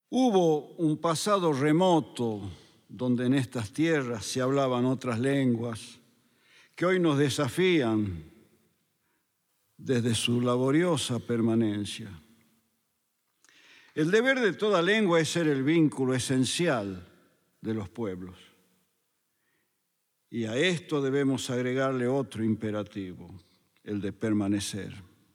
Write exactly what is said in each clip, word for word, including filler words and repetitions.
Hubo un pasado remoto donde en estas tierras se hablaban otras lenguas que hoy nos desafían desde su laboriosa permanencia. El deber de toda lengua es ser el vínculo esencial de los pueblos. Y a esto debemos agregarle otro imperativo, el de permanecer.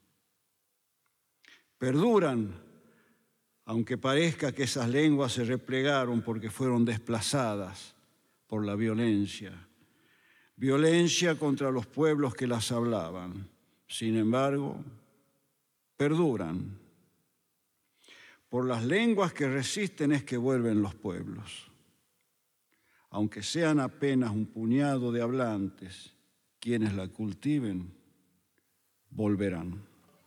Perduran, aunque parezca que esas lenguas se replegaron porque fueron desplazadas por la violencia. Violencia contra los pueblos que las hablaban. Sin embargo, perduran. Por las lenguas que resisten es que vuelven los pueblos. Aunque sean apenas un puñado de hablantes, quienes la cultiven, volverán.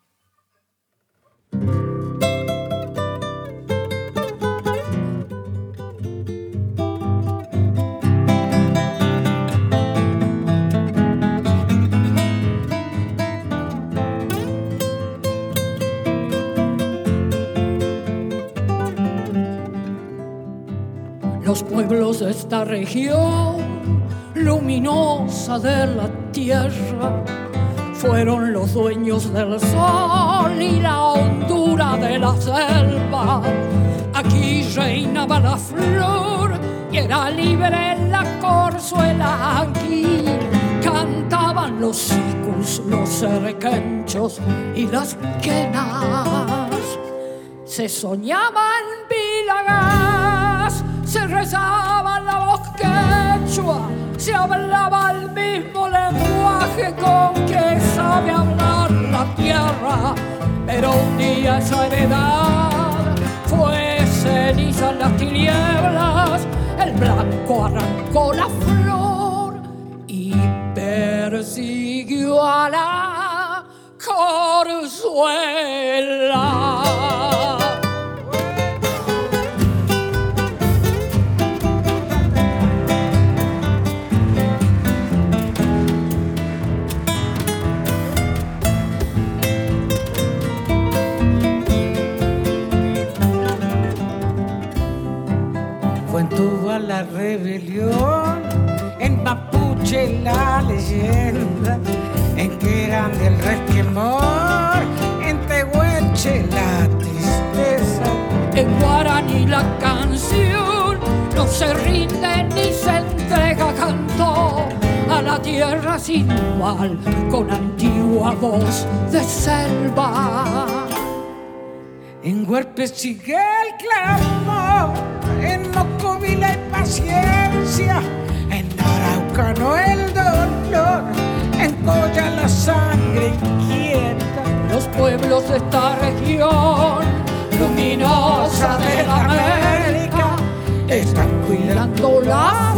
Los pueblos de esta región luminosa de la tierra fueron los dueños del sol y la hondura de la selva. Aquí reinaba la flor y era libre la corzuela. Aquí cantaban los sicus, los cerquenchos y las quenas. Se soñaban vilagas, se rezaba la voz quechua, se hablaba el mismo lenguaje con que sabe hablar la tierra. Pero un día esa heredad fue ceniza en las tinieblas, el blanco arrancó la flor y persiguió a la corzuela. Tuvo la rebelión, en mapuche la leyenda, en que grande el resquemor, en tehuelche la tristeza, en guaraní la canción no se rinde ni se entrega, cantó a la tierra sin mal con antigua voz de selva. En Huerpes sigue el clamor, en Mocovila hay paciencia, en Araucano el dolor, en Coya la sangre inquieta. Los pueblos de esta región luminosa de la América están cuidando la